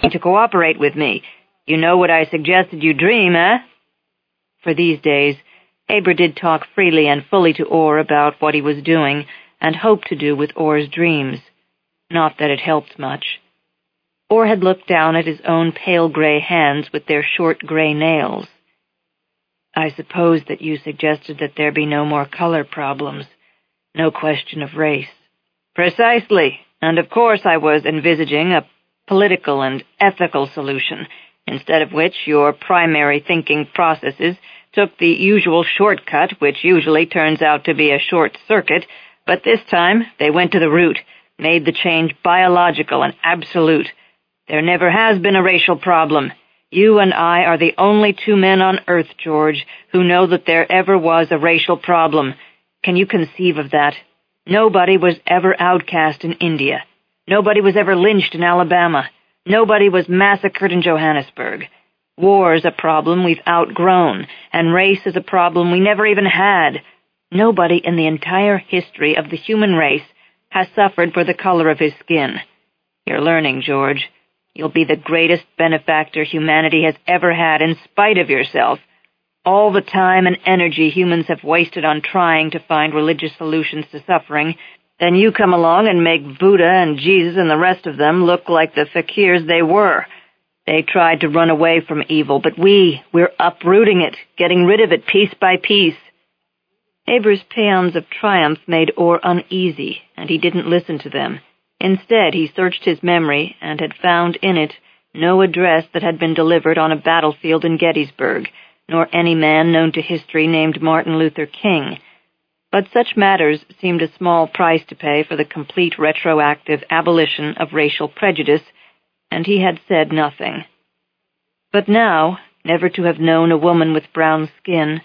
to cooperate with me. You know what I suggested you dream, eh?" For these days, Haber did talk freely and fully to Orr about what he was doing and hoped to do with Orr's dreams. Not that it helped much. Orr had looked down at his own pale gray hands with their short gray nails. "I suppose that you suggested that there be no more color problems, no question of race." "Precisely, and of course I was envisaging a political and ethical solution, instead of which your primary thinking processes took the usual shortcut, which usually turns out to be a short circuit, but this time they went to the root, made the change biological and absolute. There never has been a racial problem. You and I are the only two men on Earth, George, who know that there ever was a racial problem. Can you conceive of that? Nobody was ever outcast in India. Nobody was ever lynched in Alabama. Nobody was massacred in Johannesburg. War's a problem we've outgrown, and race is a problem we never even had. Nobody in the entire history of the human race has suffered for the color of his skin. You're learning, George. You'll be the greatest benefactor humanity has ever had in spite of yourself. All the time and energy humans have wasted on trying to find religious solutions to suffering, then you come along and make Buddha and Jesus and the rest of them look like the fakirs they were. They tried to run away from evil, but we're uprooting it, getting rid of it piece by piece." Haber's paeans of triumph made Orr uneasy, and he didn't listen to them. Instead, he searched his memory and had found in it no address that had been delivered on a battlefield in Gettysburg, nor any man known to history named Martin Luther King. But such matters seemed a small price to pay for the complete retroactive abolition of racial prejudice, and he had said nothing. But now, never to have known a woman with brown skin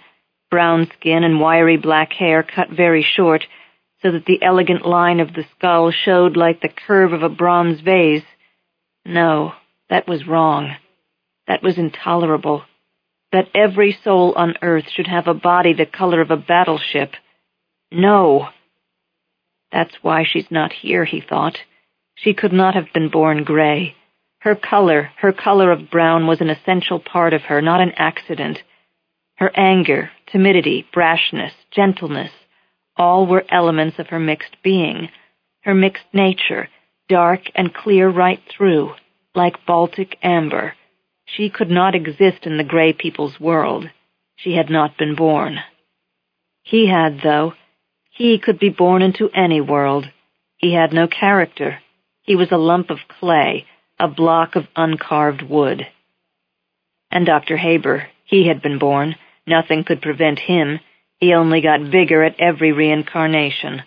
and wiry black hair cut very short, so that the elegant line of the skull showed like the curve of a bronze vase. No, that was wrong. That was intolerable. That every soul on earth should have a body the color of a battleship. No. That's why she's not here, he thought. She could not have been born gray. Her color of brown, was an essential part of her, not an accident. Her anger, timidity, brashness, gentleness, all were elements of her mixed being, her mixed nature, dark and clear right through, like Baltic amber. She could not exist in the gray people's world. She had not been born. He had, though. He could be born into any world. He had no character. He was a lump of clay, a block of uncarved wood. And Dr. Haber, he had been born. Nothing could prevent him. He only got bigger at every reincarnation.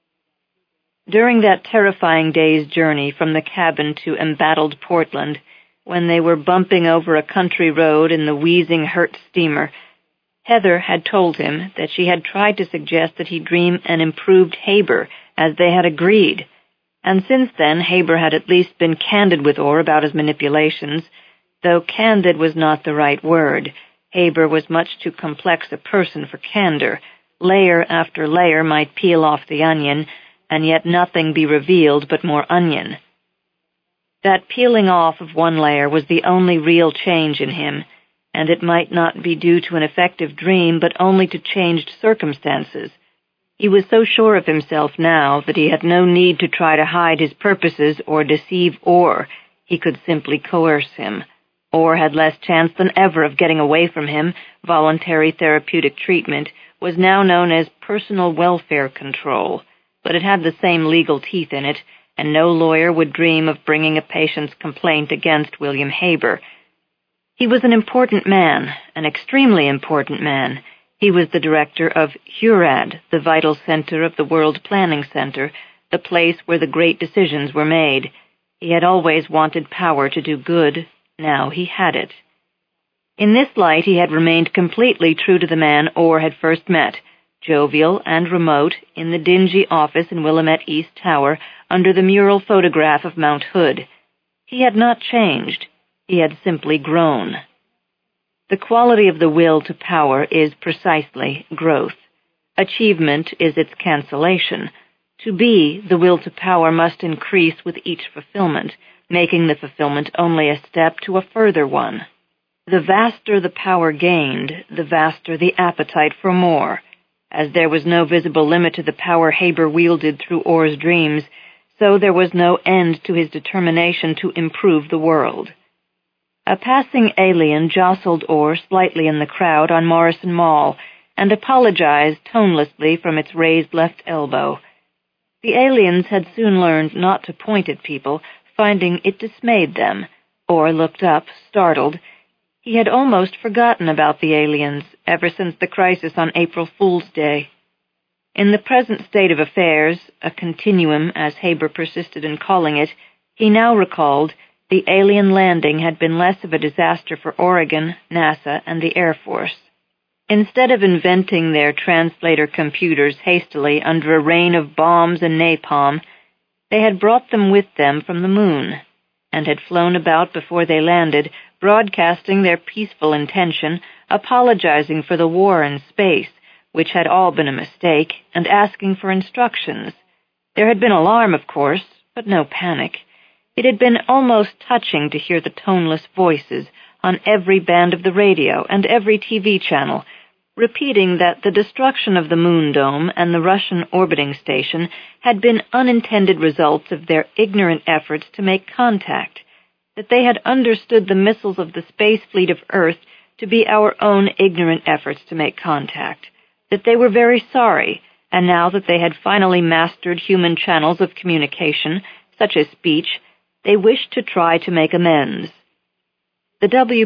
During that terrifying day's journey from the cabin to embattled Portland, when they were bumping over a country road in the wheezing Hertz steamer, Heather had told him that she had tried to suggest that he dream an improved Haber, as they had agreed, and since then Haber had at least been candid with Orr about his manipulations, though candid was not the right word. Haber was much too complex a person for candor. Layer after layer might peel off the onion, and yet nothing be revealed but more onion. That peeling off of one layer was the only real change in him, and it might not be due to an effective dream, but only to changed circumstances. He was so sure of himself now that he had no need to try to hide his purposes or deceive Orr. He could simply coerce him. Orr had less chance than ever of getting away from him. Voluntary therapeutic treatment was now known as personal welfare control, but it had the same legal teeth in it, and no lawyer would dream of bringing a patient's complaint against William Haber. He was an important man, an extremely important man. He was the director of HURAD, the vital center of the World Planning Center, the place where the great decisions were made. He had always wanted power to do good. Now he had it. In this light he had remained completely true to the man Orr had first met, jovial and remote, in the dingy office in Willamette East Tower under the mural photograph of Mount Hood. He had not changed. He had simply grown. The quality of the will to power is precisely growth. Achievement is its cancellation. To be, the will to power must increase with each fulfillment, making the fulfillment only a step to a further one. The vaster the power gained, the vaster the appetite for more. As there was no visible limit to the power Haber wielded through Orr's dreams, so there was no end to his determination to improve the world. A passing alien jostled Orr slightly in the crowd on Morrison Mall and apologized tonelessly from its raised left elbow. The aliens had soon learned not to point at people, finding it dismayed them. Orr looked up, startled. He had almost forgotten about the aliens ever since the crisis on April Fool's Day. In the present state of affairs, a continuum, as Haber persisted in calling it, he now recalled the alien landing had been less of a disaster for Oregon, NASA, and the Air Force. Instead of inventing their translator computers hastily under a rain of bombs and napalm, they had brought them with them from the moon, and had flown about before they landed, broadcasting their peaceful intention, apologizing for the war in space, which had all been a mistake, and asking for instructions. There had been alarm, of course, but no panic. It had been almost touching to hear the toneless voices on every band of the radio and every TV channel, repeating that the destruction of the Moon Dome and the Russian orbiting station had been unintended results of their ignorant efforts to make contact, that they had understood the missiles of the space fleet of Earth to be our own ignorant efforts to make contact, that they were very sorry, and now that they had finally mastered human channels of communication, such as speech, they wished to try to make amends. The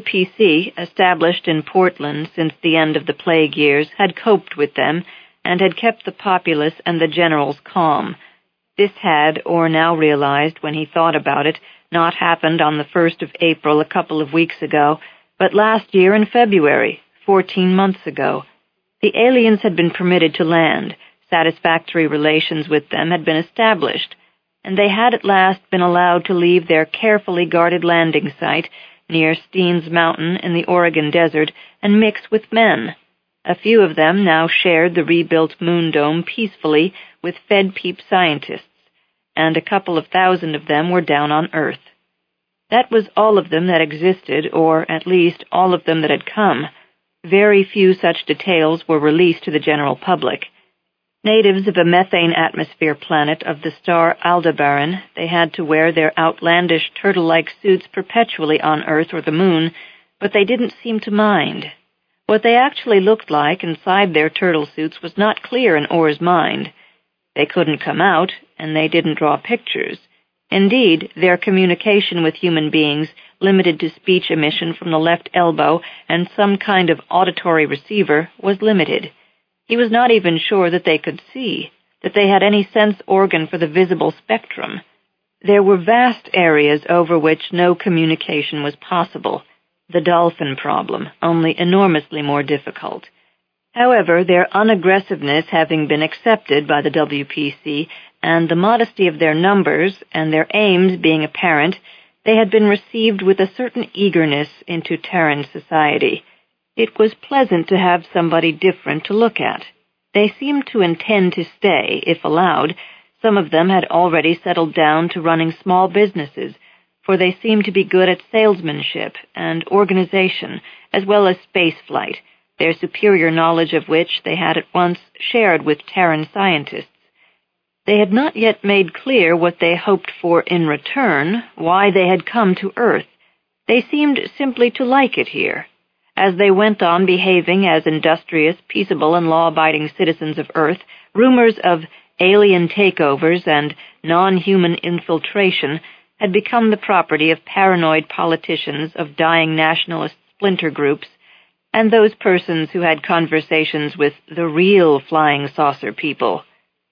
WPC, established in Portland since the end of the plague years, had coped with them and had kept the populace and the generals calm. This had, Orr now realized when he thought about it, not happened on the 1st of April a couple of weeks ago, but last year in February, 14 months ago. The aliens had been permitted to land, satisfactory relations with them had been established, and they had at last been allowed to leave their carefully guarded landing site near Steens Mountain in the Oregon desert and mix with men. A few of them now shared the rebuilt Moon Dome peacefully with fed-peep scientists, and a couple of thousand of them were down on Earth. That was all of them that existed, or at least all of them that had come. Very few such details were released to the general public. Natives of a methane atmosphere planet of the star Aldebaran, they had to wear their outlandish turtle-like suits perpetually on Earth or the Moon, but they didn't seem to mind. What they actually looked like inside their turtle suits was not clear in Orr's mind. They couldn't come out, and they didn't draw pictures. Indeed, their communication with human beings, limited to speech emission from the left elbow and some kind of auditory receiver, was limited. He was not even sure that they could see, that they had any sense organ for the visible spectrum. There were vast areas over which no communication was possible. The dolphin problem, only enormously more difficult. However, their unaggressiveness having been accepted by the WPC, and the modesty of their numbers and their aims being apparent, they had been received with a certain eagerness into Terran society. It was pleasant to have somebody different to look at. They seemed to intend to stay, if allowed. Some of them had already settled down to running small businesses, for they seemed to be good at salesmanship and organization, as well as space flight, their superior knowledge of which they had at once shared with Terran scientists. They had not yet made clear what they hoped for in return, why they had come to Earth. They seemed simply to like it here. As they went on behaving as industrious, peaceable, and law-abiding citizens of Earth, rumors of alien takeovers and non-human infiltration had become the property of paranoid politicians, of dying nationalist splinter groups, and those persons who had conversations with the real flying saucer people.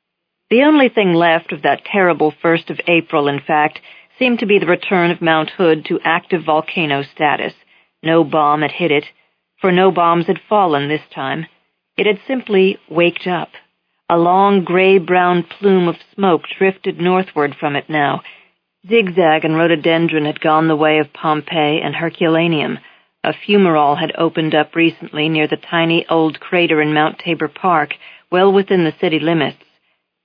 The only thing left of that terrible 1st of April, in fact, seemed to be the return of Mount Hood to active volcano status. No bomb had hit it, for no bombs had fallen this time. It had simply waked up. A long gray-brown plume of smoke drifted northward from it now. Zigzag and rhododendron had gone the way of Pompeii and Herculaneum. A fumarole had opened up recently near the tiny old crater in Mount Tabor Park, well within the city limits.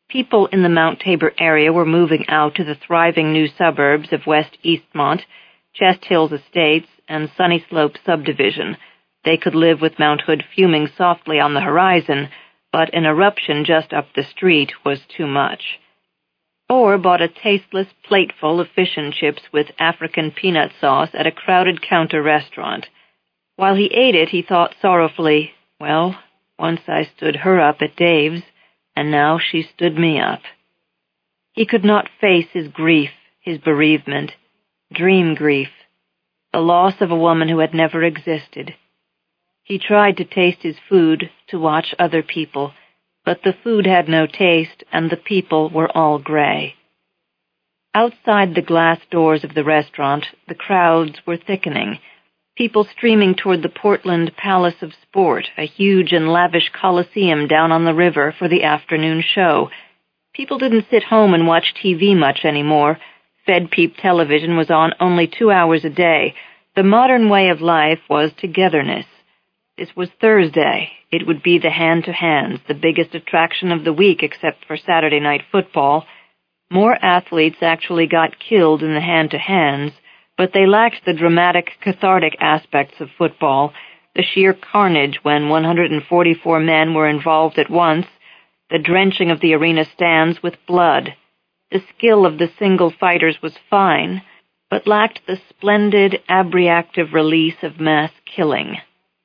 People in the Mount Tabor area were moving out to the thriving new suburbs of West Eastmont, Chest Hills Estates, and Sunny Slope subdivision. They could live with Mount Hood fuming softly on the horizon, but an eruption just up the street was too much. Orr bought a tasteless plateful of fish and chips with African peanut sauce at a crowded counter restaurant. While he ate it, he thought sorrowfully, well, once I stood her up at Dave's, and now she stood me up. He could not face his grief, his bereavement, dream grief, the loss of a woman who had never existed. He tried to taste his food, to watch other people, but the food had no taste, and the people were all gray. Outside the glass doors of the restaurant, the crowds were thickening, people streaming toward the Portland Palace of Sport, a huge and lavish coliseum down on the river for the afternoon show. People didn't sit home and watch TV much anymore. Fed Peep television was on only 2 hours a day. The modern way of life was togetherness. This was Thursday. It would be the hand-to-hands, the biggest attraction of the week except for Saturday night football. More athletes actually got killed in the hand-to-hands, but they lacked the dramatic, cathartic aspects of football, the sheer carnage when 144 men were involved at once, the drenching of the arena stands with blood. The skill of the single fighters was fine, but lacked the splendid, abreactive release of mass killing.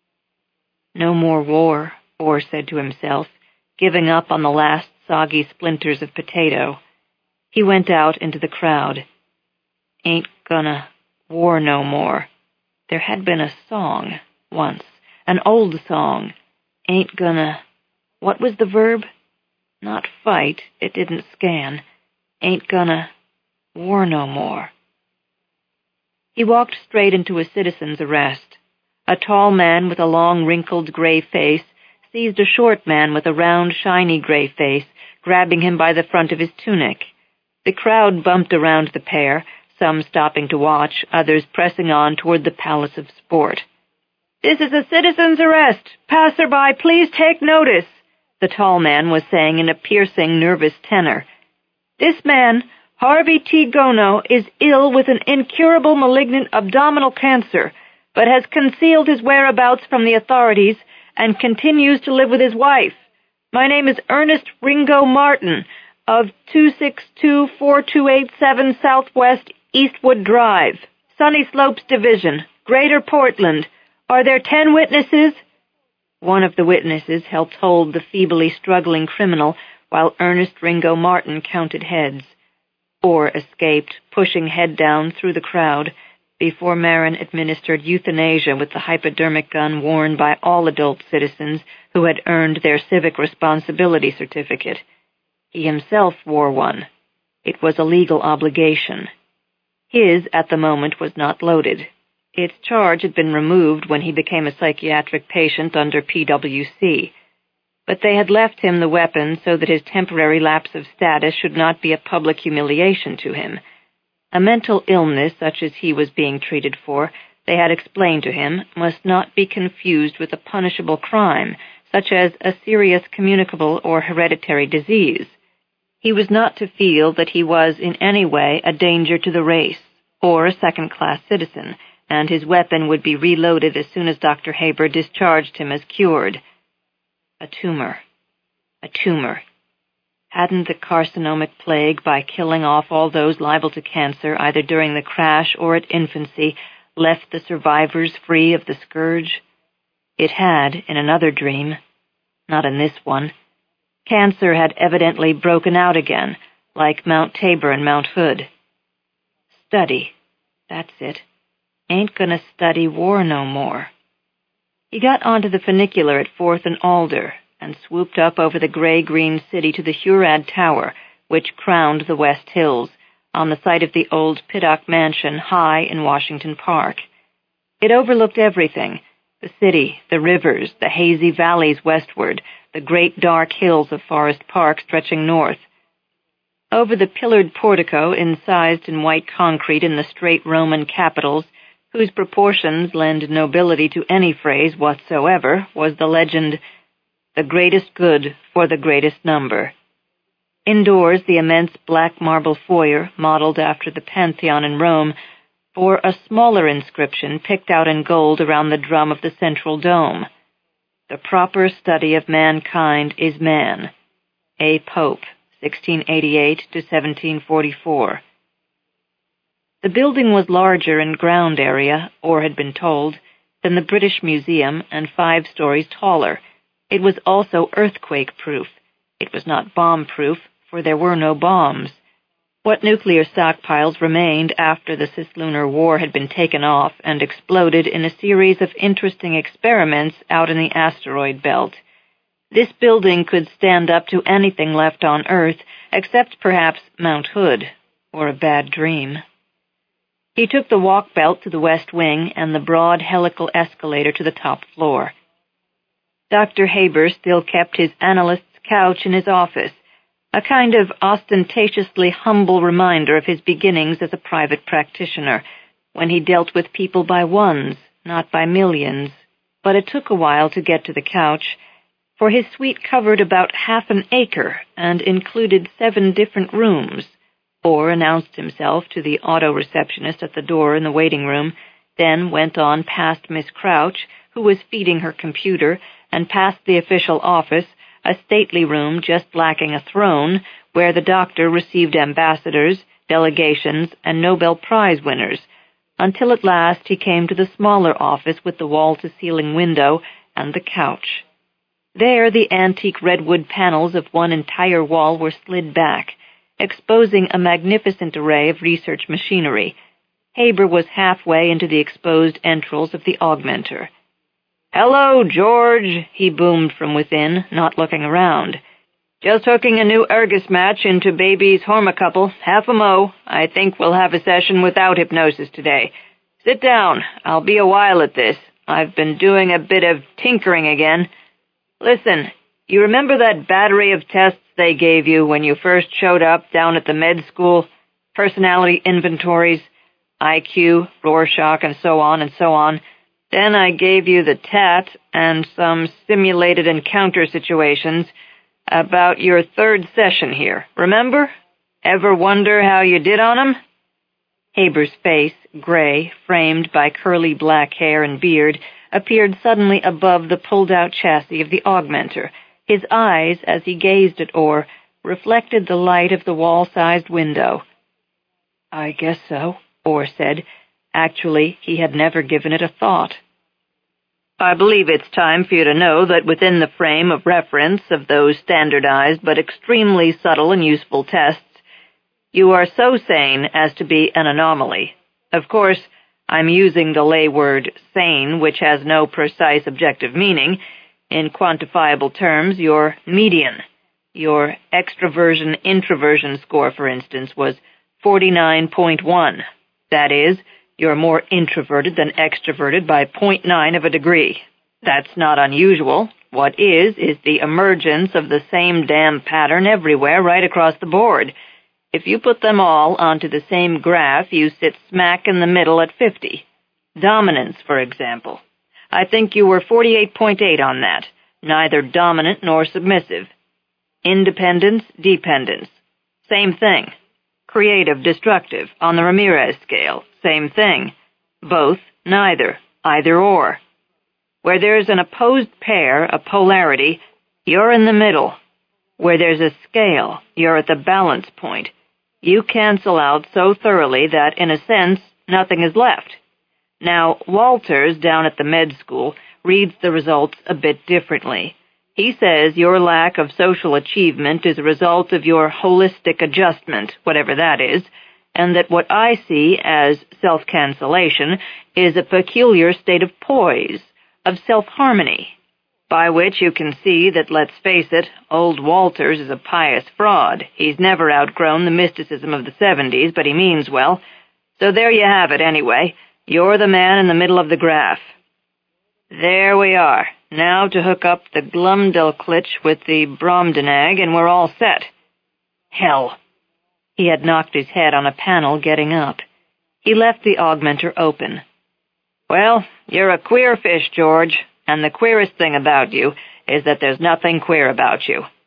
No more war, Orr said to himself, giving up on the last soggy splinters of potato. He went out into the crowd. Ain't gonna war no more. There had been a song, once, an old song. Ain't gonna... What was the verb? Not fight, it didn't scan. Ain't gonna war no more. He walked straight into a citizen's arrest. A tall man with a long, wrinkled gray face seized a short man with a round, shiny gray face, grabbing him by the front of his tunic. The crowd bumped around the pair, some stopping to watch, others pressing on toward the Palace of Sport. "This is a citizen's arrest. Passerby, please take notice," the tall man was saying in a piercing, nervous tenor. "This man, Harvey T. Gono, is ill with an incurable malignant abdominal cancer, but has concealed his whereabouts from the authorities and continues to live with his wife. My name is Ernest Ringo Martin of 2624287 Southwest Eastwood Drive, Sunny Slopes Division, Greater Portland. Are there 10 witnesses?" One of the witnesses helped hold the feebly struggling criminal while Ernest Ringo Martin counted heads. Orr escaped, pushing head down through the crowd, before Marin administered euthanasia with the hypodermic gun worn by all adult citizens who had earned their civic responsibility certificate. He himself wore one. It was a legal obligation. His, at the moment, was not loaded. Its charge had been removed when he became a psychiatric patient under PWC. But they had left him the weapon so that his temporary lapse of status should not be a public humiliation to him. A mental illness such as he was being treated for, they had explained to him, must not be confused with a punishable crime, such as a serious communicable or hereditary disease. He was not to feel that he was in any way a danger to the race, or a second-class citizen, and his weapon would be reloaded as soon as Dr. Haber discharged him as cured. A tumor. A tumor. Hadn't the carcinomic plague, by killing off all those liable to cancer either during the crash or at infancy, left the survivors free of the scourge? It had, in another dream. Not in this one. Cancer had evidently broken out again, like Mount Tabor and Mount Hood. Study. That's it. Ain't gonna study war no more. He got onto the funicular at 4th and Alder, and swooped up over the gray-green city to the Hurad Tower, which crowned the West Hills, on the site of the old Pittock Mansion high in Washington Park. It overlooked everything, the city, the rivers, the hazy valleys westward, the great dark hills of Forest Park stretching north. Over the pillared portico, incised in white concrete in the straight Roman capitals, whose proportions lend nobility to any phrase whatsoever, was the legend, "The greatest good for the greatest number." Indoors, the immense black marble foyer, modeled after the Pantheon in Rome, bore a smaller inscription picked out in gold around the drum of the central dome. "The proper study of mankind is man. A. Pope, 1688 to 1744. The building was larger in ground area, or had been told, than the British Museum and 5 stories taller. It was also earthquake-proof. It was not bomb-proof, for there were no bombs. What nuclear stockpiles remained after the cislunar war had been taken off and exploded in a series of interesting experiments out in the asteroid belt. This building could stand up to anything left on Earth, except perhaps Mount Hood, or a bad dream. He took the walk belt to the west wing and the broad helical escalator to the top floor. Dr. Haber still kept his analyst's couch in his office, a kind of ostentatiously humble reminder of his beginnings as a private practitioner, when he dealt with people by ones, not by millions. But it took a while to get to the couch, for his suite covered about half an acre and included 7 different rooms. Orr announced himself to the auto-receptionist at the door in the waiting room, then went on past Miss Crouch, who was feeding her computer, and past the official office, a stately room just lacking a throne, where the doctor received ambassadors, delegations, and Nobel Prize winners, until at last he came to the smaller office with the wall-to-ceiling window and the couch. There the antique redwood panels of one entire wall were slid back, exposing a magnificent array of research machinery. Haber was halfway into the exposed entrails of the augmenter. "Hello, George," he boomed from within, not looking around. "Just hooking a new ergus match into baby's hormocouple, half a mo. I think we'll have a session without hypnosis today. Sit down. I'll be a while at this. I've been doing a bit of tinkering again. Listen, you remember that battery of tests they gave you when you first showed up down at the med school? Personality inventories, IQ, Rorschach, and so on and so on. Then I gave you the TAT and some simulated encounter situations about your 3rd session here. Remember? Ever wonder how you did on 'em?" Haber's face, gray, framed by curly black hair and beard, appeared suddenly above the pulled-out chassis of the augmenter. His eyes, as he gazed at Orr, reflected the light of the wall-sized window. "I guess so," Orr said. Actually, he had never given it a thought. "I believe it's time for you to know that within the frame of reference of those standardized but extremely subtle and useful tests, you are so sane as to be an anomaly. Of course, I'm using the lay word sane, which has no precise objective meaning. In quantifiable terms, your median. Your extroversion-introversion score, for instance, was 49.1. That is, you're more introverted than extroverted by 0.9 of a degree. That's not unusual. What is the emergence of the same damn pattern everywhere right across the board. If you put them all onto the same graph, you sit smack in the middle at 50. Dominance, for example. I think you were 48.8 on that. Neither dominant nor submissive. Independence, dependence. Same thing. Creative, destructive, on the Ramirez scale. Same thing. Both, neither, either or. Where there's an opposed pair, a polarity, you're in the middle. Where there's a scale, you're at the balance point. You cancel out so thoroughly that, in a sense, nothing is left. Now, Walters, down at the med school, reads the results a bit differently. He says your lack of social achievement is a result of your holistic adjustment, whatever that is, and that what I see as self-cancellation is a peculiar state of poise, of self-harmony, by which you can see that, let's face it, old Walters is a pious fraud. He's never outgrown the mysticism of the 70s, but he means well. So there you have it, anyway. You're the man in the middle of the graph. There we are. Now to hook up the Glumdalclitch with the Bromdenag, and we're all set. Hell! He had knocked his head on a panel getting up. He left the augmenter open. Well, you're a queer fish, George, and the queerest thing about you is that there's nothing queer about you.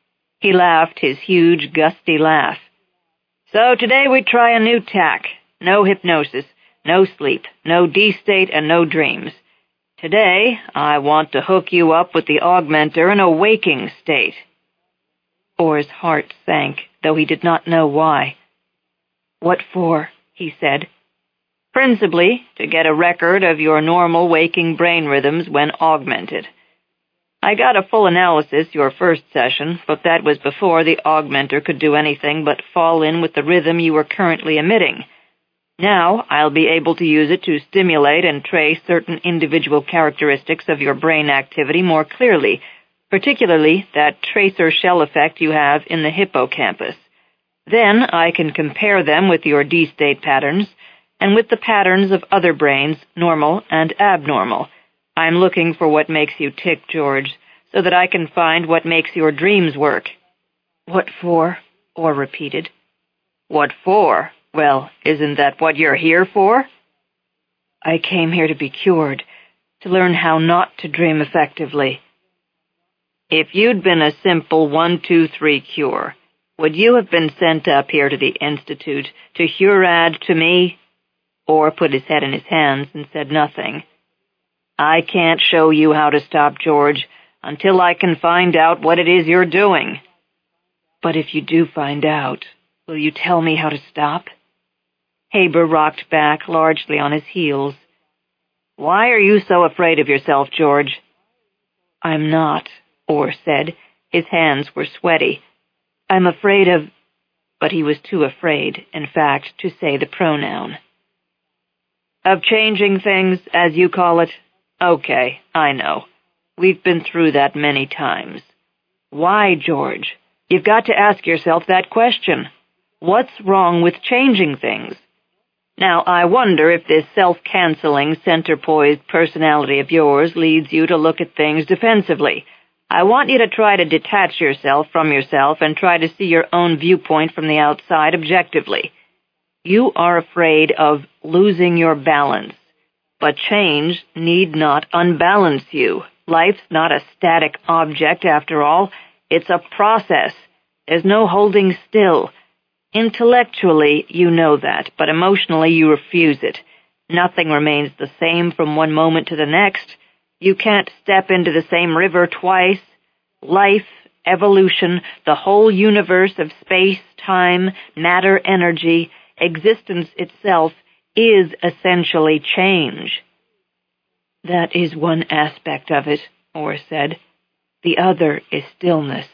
He laughed his huge, gusty laugh. "So today we try a new tack. No hypnosis, no sleep, no D-state, and no dreams. Today, I want to hook you up with the augmenter in a waking state." Orr's heart sank, though he did not know why. "What for?" he said. "Principally, to get a record of your normal waking brain rhythms when augmented. I got a full analysis your first session, but that was before the augmenter could do anything but fall in with the rhythm you were currently emitting. Now I'll be able to use it to stimulate and trace certain individual characteristics of your brain activity more clearly, particularly that tracer shell effect you have in the hippocampus. Then I can compare them with your D-state patterns, and with the patterns of other brains, normal and abnormal. I'm looking for what makes you tick, George, so that I can find what makes your dreams work." "What for?" Orr repeated. "What for? Well, isn't that what you're here for?" "I came here to be cured, to learn how not to dream effectively." "If you'd been a simple 1-2-3 cure, would you have been sent up here to the Institute to Hurad to me?" Orr put his head in his hands and said nothing. "I can't show you how to stop, George, until I can find out what it is you're doing." "But if you do find out, will you tell me how to stop?" Haber rocked back largely on his heels. "Why are you so afraid of yourself, George?" "I'm not," Orr said. His hands were sweaty. "I'm afraid of—" But he was too afraid, in fact, to say the pronoun. "Of changing things, as you call it? Okay, I know. We've been through that many times. Why, George? You've got to ask yourself that question. What's wrong with changing things? Now, I wonder if this self-canceling, center-poised personality of yours leads you to look at things defensively. I want you to try to detach yourself from yourself and try to see your own viewpoint from the outside objectively. You are afraid of losing your balance. But change need not unbalance you. Life's not a static object, after all. It's a process. There's no holding still. Intellectually, you know that, but emotionally you refuse it. Nothing remains the same from one moment to the next. You can't step into the same river twice. Life, evolution, the whole universe of space, time, matter, energy, existence itself, is essentially change. "That is one aspect of it," Orr said. "The other is stillness."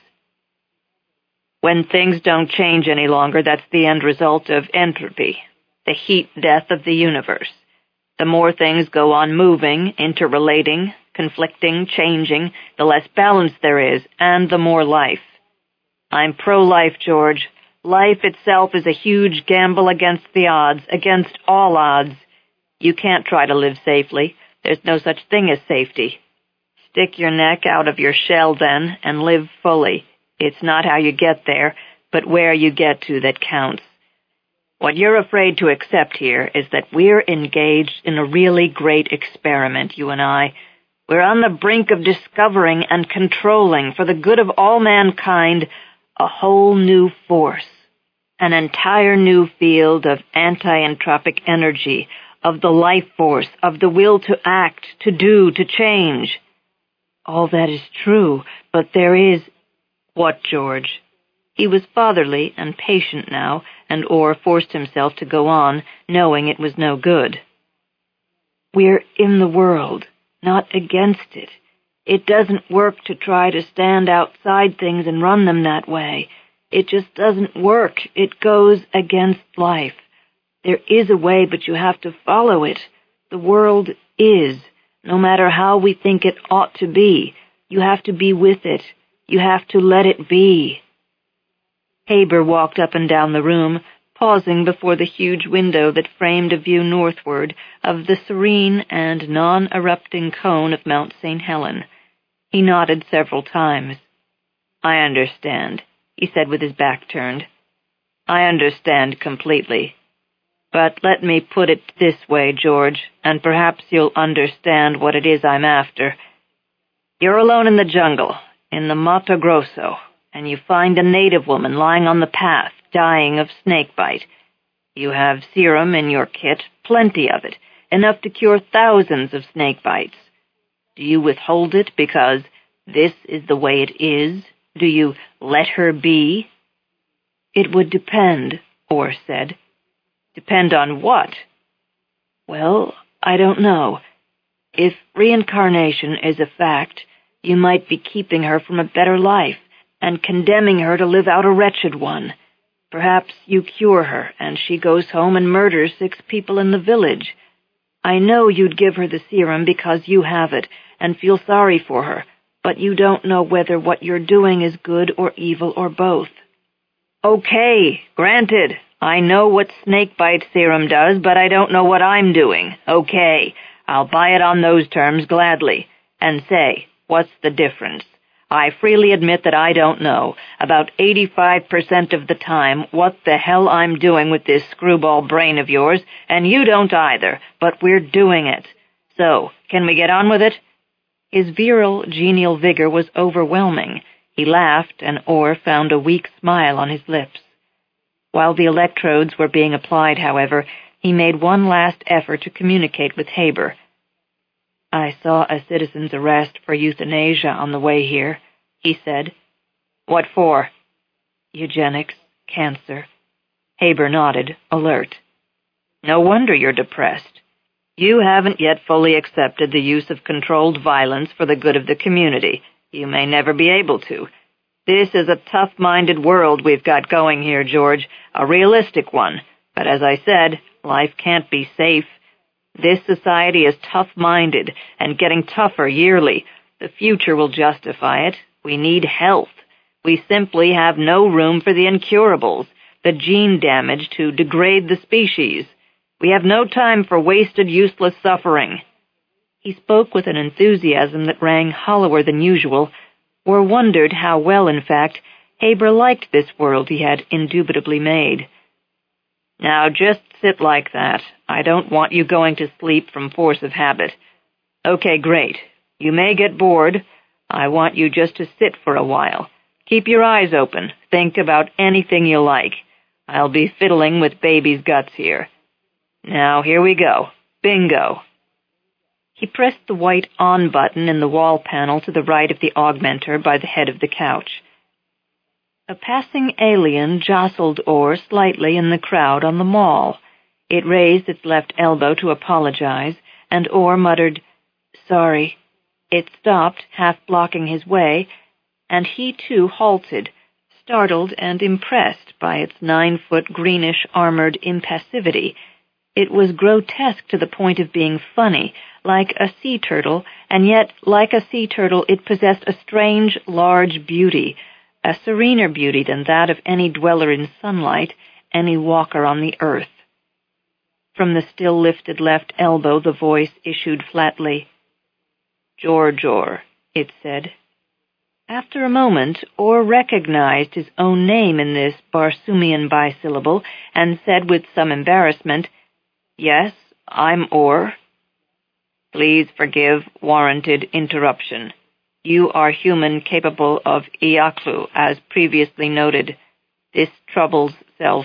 When things don't change any longer, that's the end result of entropy, the heat death of the universe. The more things go on moving, interrelating, conflicting, changing, the less balance there is, and the more life. I'm pro-life, George. Life itself is a huge gamble against the odds, against all odds. You can't try to live safely. There's no such thing as safety. Stick your neck out of your shell then and live fully. It's not how you get there, but where you get to that counts. What you're afraid to accept here is that we're engaged in a really great experiment, you and I. We're on the brink of discovering and controlling, for the good of all mankind, a whole new force, an entire new field of anti-entropic energy, of the life force, of the will to act, to do, to change. All that is true, but there is— What, George? He was fatherly and patient now, and Orr forced himself to go on, knowing it was no good. We're in the world, not against it. It doesn't work to try to stand outside things and run them that way. It just doesn't work. It goes against life. There is a way, but you have to follow it. The world is, no matter how we think it ought to be. You have to be with it. You have to let it be. Haber walked up and down the room, pausing before the huge window that framed a view northward of the serene and non-erupting cone of Mount St. Helen. He nodded several times. I understand, he said with his back turned. I understand completely. But let me put it this way, George, and perhaps you'll understand what it is I'm after. You're alone in the jungle, in the Mato Grosso. and you find a native woman lying on the path, dying of snakebite. You have serum in your kit, plenty of it, enough to cure thousands of snake bites. Do you withhold it because this is the way it is? Do you let her be? It would depend, Orr said. Depend on what? Well, I don't know. If reincarnation is a fact, you might be keeping her from a better life and condemning her to live out a wretched one. Perhaps you cure her, and she goes home and murders 6 people in the village. I know you'd give her the serum because you have it, and feel sorry for her, but you don't know whether what you're doing is good or evil or both. Okay, granted. I know what snakebite serum does, but I don't know what I'm doing. Okay, I'll buy it on those terms gladly. And say, what's the difference? I freely admit that I don't know, about 85% of the time, what the hell I'm doing with this screwball brain of yours, and you don't either, but we're doing it. So, can we get on with it? His virile, genial vigor was overwhelming. He laughed, and Orr found a weak smile on his lips. While the electrodes were being applied, however, he made one last effort to communicate with Haber. I saw a citizen's arrest for euthanasia on the way here, he said. What for? Eugenics, cancer. Haber nodded, alert. No wonder you're depressed. You haven't yet fully accepted the use of controlled violence for the good of the community. You may never be able to. This is a tough-minded world we've got going here, George, a realistic one. But as I said, life can't be safe. This society is tough-minded and getting tougher yearly. The future will justify it. We need health. We simply have no room for the incurables, the gene damage to degrade the species. We have no time for wasted, useless suffering. He spoke with an enthusiasm that rang hollower than usual, or wondered how well, in fact, Haber liked this world he had indubitably made. Now just sit like that. I don't want you going to sleep from force of habit. Okay, great. You may get bored. I want you just to sit for a while. Keep your eyes open. Think about anything you like. I'll be fiddling with baby's guts here. Now, here we go. Bingo. He pressed the white on button in the wall panel to the right of the augmenter by the head of the couch. A passing alien jostled Orr slightly in the crowd on the mall. It raised its left elbow to apologize, and Orr muttered, "Sorry." It stopped, half blocking his way, and he too halted, startled and impressed by its 9-foot greenish armored impassivity. It was grotesque to the point of being funny, like a sea turtle, and yet, like a sea turtle, it possessed a strange, large beauty, a serener beauty than that of any dweller in sunlight, any walker on the earth. From the still lifted left elbow the voice issued flatly. "George Orr," it said. After a moment, Orr recognized his own name in this Barsoomian bisyllable, and said with some embarrassment, "Yes, I'm Orr." "Please forgive warranted interruption. You are human capable of Iaklu, as previously noted. This troubles self."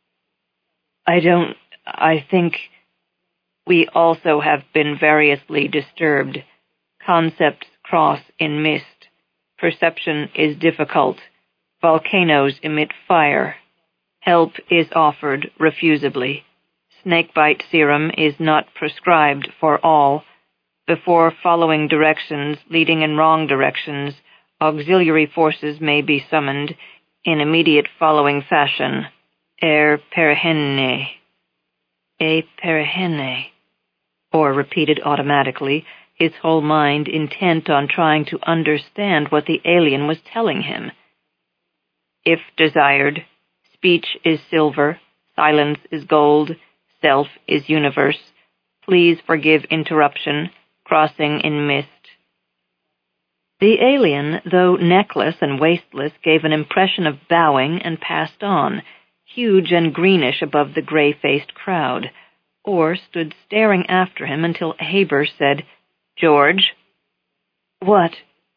I think we also have been variously disturbed. Concepts cross in mist. Perception is difficult. Volcanoes emit fire. Help is offered refusably. Snakebite serum is not prescribed for all. Before following directions leading in wrong directions, auxiliary forces may be summoned in immediate following fashion. Perihene. Perihene, Orr repeated automatically, his whole mind intent on trying to understand what the alien was telling him. If desired, speech is silver, silence is gold, self is universe. Please forgive interruption, crossing in mist. The alien, though neckless and waistless, gave an impression of bowing and passed on, huge and greenish above the gray-faced crowd, or stood staring after him until Haber said, "George?" "What?"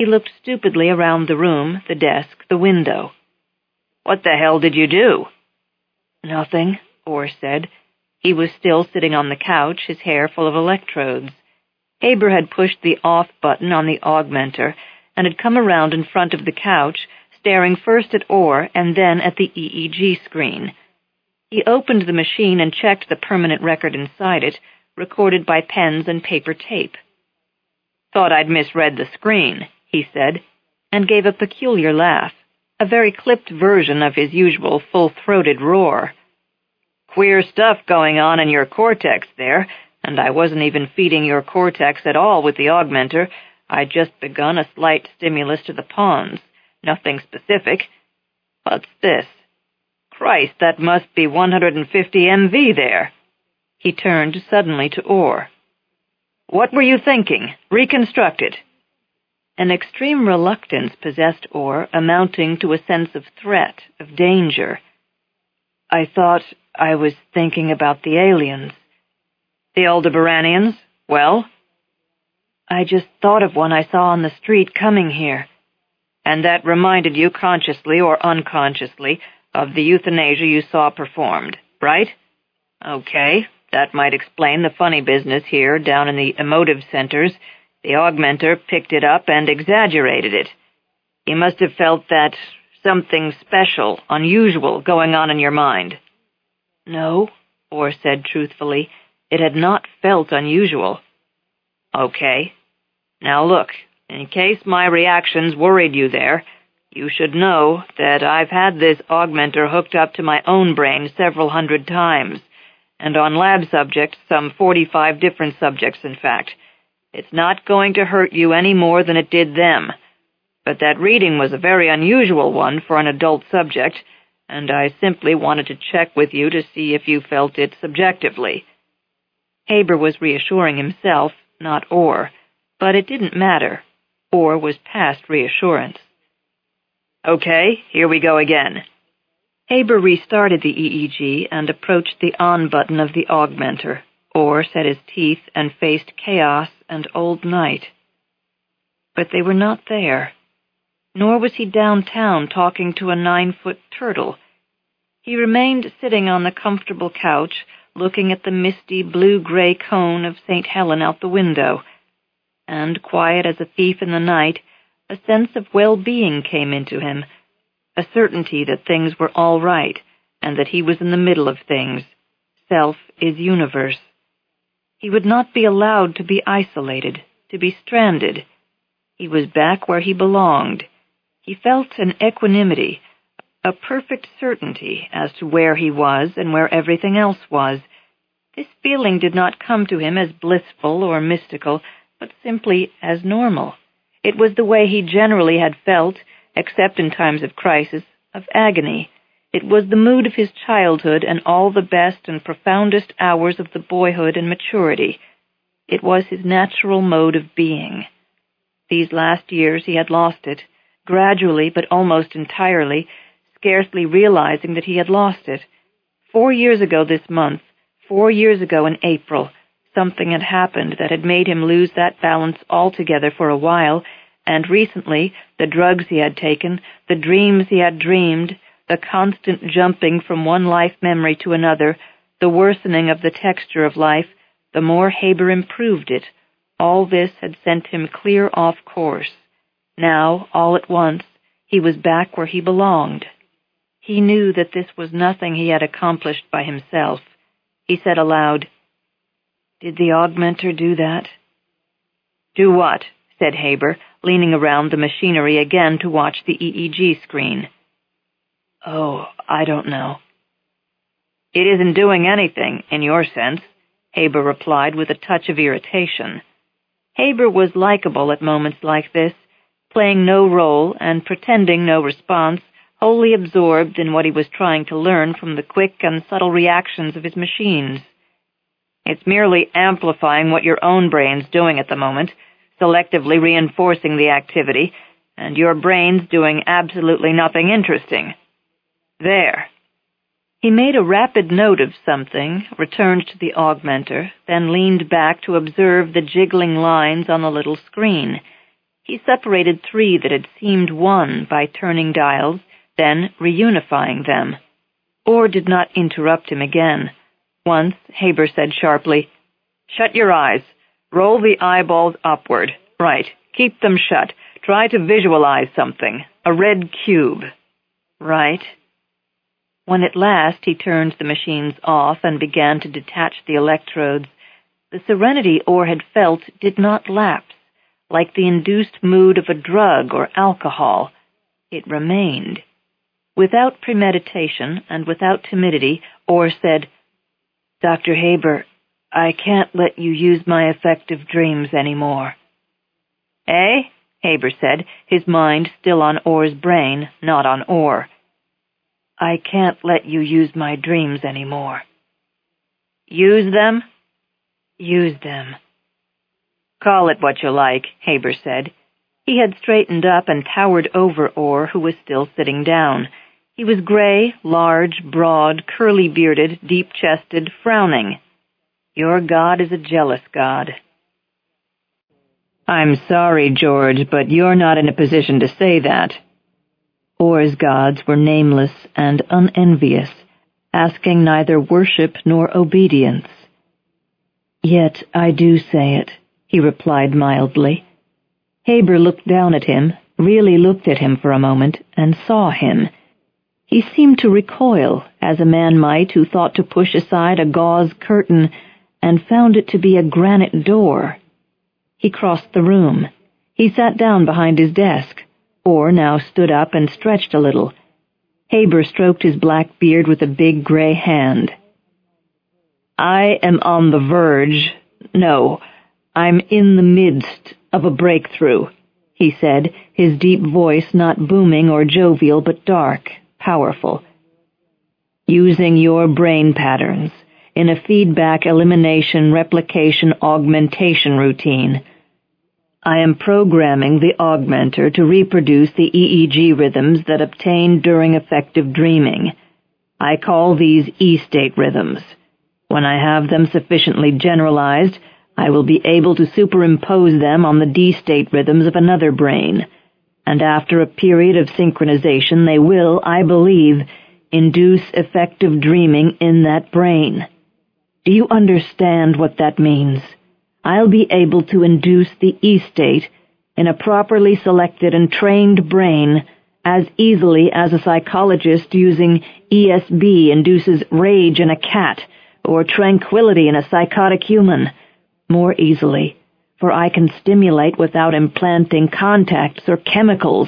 He looked stupidly around the room, the desk, the window. "What the hell did you do?" "Nothing," Orr said. He was still sitting on the couch, his hair full of electrodes. Haber had pushed the off button on the augmenter and had come around in front of the couch, staring first at Orr and then at the EEG screen. He opened the machine and checked the permanent record inside it, recorded by pens and paper tape. "Thought I'd misread the screen," he said, and gave a peculiar laugh, a very clipped version of his usual full-throated roar. "Queer stuff going on in your cortex there, and I wasn't even feeding your cortex at all with the augmenter. I'd just begun a slight stimulus to the pons. Nothing specific. What's this? Christ, that must be 150 MV there." He turned suddenly to Orr. "What were you thinking? Reconstruct it." An extreme reluctance possessed Orr, amounting to a sense of threat, of danger. "I thought I was thinking about the aliens." "The Aldebaranians? Well?" "I just thought of one I saw on the street coming here." "And that reminded you, consciously or unconsciously, of the euthanasia you saw performed, right? Okay, that might explain the funny business here down in the emotive centers. The augmenter picked it up and exaggerated it. You must have felt that something special, unusual, going on in your mind." "No," Orr said truthfully. It had not felt unusual. "Okay. Now look, in case my reactions worried you there, you should know that I've had this augmenter hooked up to my own brain several hundred times, and on lab subjects, some 45 different subjects, in fact. It's not going to hurt you any more than it did them. But that reading was a very unusual one for an adult subject, and I simply wanted to check with you to see if you felt it subjectively." Haber was reassuring himself, not Orr, but it didn't matter. Orr was past reassurance. "Okay, here we go again." Haber restarted the EEG and approached the on button of the augmenter. Orr set his teeth and faced chaos and old night. But they were not there. Nor was he downtown talking to a 9-foot turtle. He remained sitting on the comfortable couch, looking at the misty blue-gray cone of St. Helen out the window. And, quiet as a thief in the night, a sense of well-being came into him, a certainty that things were all right, and that he was in the middle of things. Self is universe. He would not be allowed to be isolated, to be stranded. He was back where he belonged. He felt an equanimity, a perfect certainty as to where he was and where everything else was. This feeling did not come to him as blissful or mystical, but simply as normal. It was the way he generally had felt, except in times of crisis, of agony. It was the mood of his childhood and all the best and profoundest hours of the boyhood and maturity. It was his natural mode of being. These last years he had lost it, gradually but almost entirely, scarcely realizing that he had lost it. 4 years ago this month, 4 years ago in April, something had happened that had made him lose that balance altogether for a while, and recently the drugs he had taken, the dreams he had dreamed, the constant jumping from one life memory to another, the worsening of the texture of life, the more Haber improved it, all this had sent him clear off course. Now, all at once, he was back where he belonged. He knew that this was nothing he had accomplished by himself. He said aloud, "Did the augmenter do that?" "Do what?" said Haber, leaning around the machinery again to watch the EEG screen. "Oh, I don't know." "It isn't doing anything, in your sense," Haber replied with a touch of irritation. Haber was likable at moments like this, playing no role and pretending no response, wholly absorbed in what he was trying to learn from the quick and subtle reactions of his machines. "It's merely amplifying what your own brain's doing at the moment, selectively reinforcing the activity, and your brain's doing absolutely nothing interesting. There." He made a rapid note of something, returned to the augmenter, then leaned back to observe the jiggling lines on the little screen. He separated 3 that had seemed one by turning dials, then reunifying them. Orr did not interrupt him again. Once, Haber said sharply, "Shut your eyes. Roll the eyeballs upward. Right. Keep them shut. Try to visualize something. A red cube." "Right." When at last he turned the machines off and began to detach the electrodes, the serenity Orr had felt did not lapse, like the induced mood of a drug or alcohol. It remained. Without premeditation and without timidity, Orr said, "Dr. Haber, I can't let you use my effective dreams anymore." "Eh?" Haber said, his mind still on Orr's brain, not on Orr. "I can't let you use my dreams anymore." "Use them?" "Use them." "Call it what you like," Haber said. He had straightened up and towered over Orr, who was still sitting down. He was gray, large, broad, curly-bearded, deep-chested, frowning. "Your God is a jealous God." "I'm sorry, George, but you're not in a position to say that." Orr's gods were nameless and unenvious, asking neither worship nor obedience. "Yet I do say it," he replied mildly. Haber looked down at him, really looked at him for a moment, and saw him. He seemed to recoil, as a man might who thought to push aside a gauze curtain and found it to be a granite door. He crossed the room. He sat down behind his desk. Orr now stood up and stretched a little. Haber stroked his black beard with a big gray hand. "I am on the verge, no, I'm in the midst of a breakthrough," he said, his deep voice not booming or jovial but dark, powerful. "Using your brain patterns in a feedback elimination replication augmentation routine. I am programming the augmenter to reproduce the EEG rhythms that obtained during effective dreaming. I call these E-state rhythms. When I have them sufficiently generalized, I will be able to superimpose them on the D-state rhythms of another brain, and after a period of synchronization they will, I believe, induce effective dreaming in that brain. Do you understand what that means? I'll be able to induce the E-state in a properly selected and trained brain as easily as a psychologist using ESB induces rage in a cat or tranquility in a psychotic human. More easily, for I can stimulate without implanting contacts or chemicals.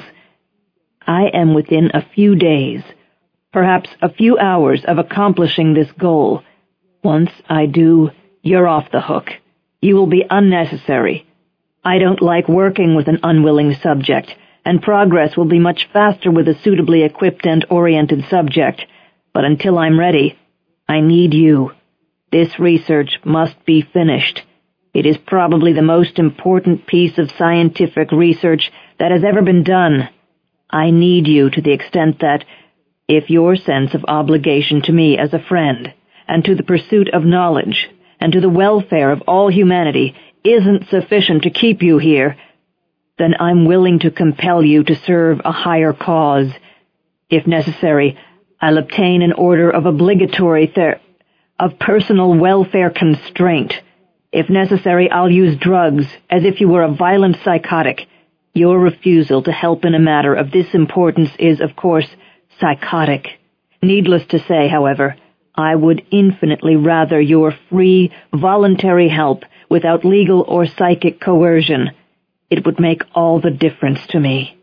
I am within a few days, perhaps a few hours of accomplishing this goal. Once I do, you're off the hook. You will be unnecessary. I don't like working with an unwilling subject, and progress will be much faster with a suitably equipped and oriented subject. But until I'm ready, I need you. This research must be finished. It is probably the most important piece of scientific research that has ever been done. I need you to the extent that, if your sense of obligation to me as a friend, and to the pursuit of knowledge, and to the welfare of all humanity isn't sufficient to keep you here, then I'm willing to compel you to serve a higher cause. If necessary, I'll obtain an order of obligatory of personal welfare constraint. If necessary, I'll use drugs, as if you were a violent psychotic. Your refusal to help in a matter of this importance is, of course, psychotic. Needless to say, however, I would infinitely rather your free, voluntary help without legal or psychic coercion. It would make all the difference to me."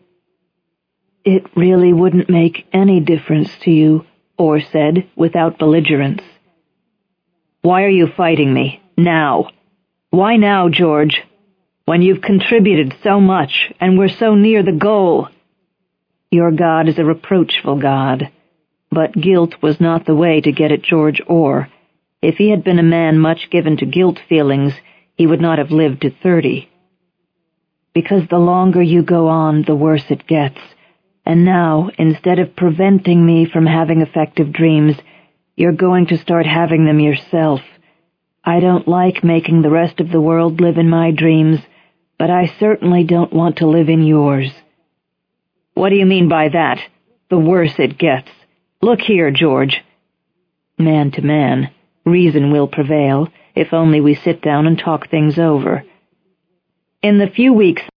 "It really wouldn't make any difference to you," Orr said, without belligerence. "Why are you fighting me, now? Why now, George? When you've contributed so much and we're so near the goal?" "Your God is a reproachful God." But guilt was not the way to get at George Orr. If he had been a man much given to guilt feelings, he would not have lived to 30. "Because the longer you go on, the worse it gets. And now, instead of preventing me from having effective dreams, you're going to start having them yourself. I don't like making the rest of the world live in my dreams, but I certainly don't want to live in yours." "What do you mean by that? The worse it gets. Look here, George." Man to man, reason will prevail, if only we sit down and talk things over. In the few weeks